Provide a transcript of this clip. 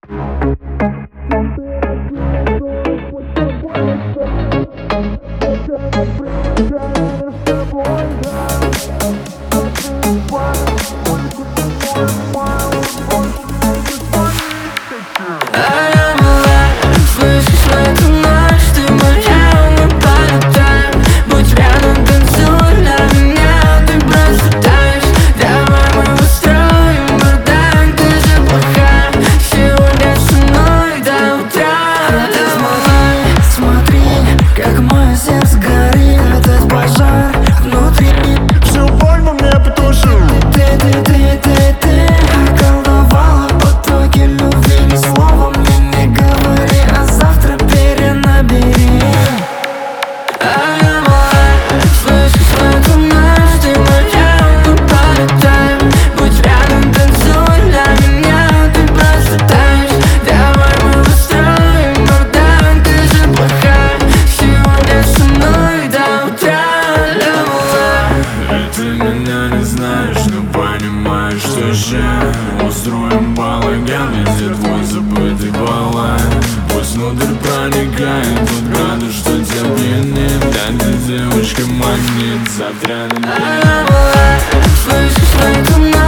Устроим балаган, везде твой забытый баллон. Пусть внутрь проникает тот градус, что тебя пьянит. Да ты, девочка, магнит, завтра на меня. Слышишь,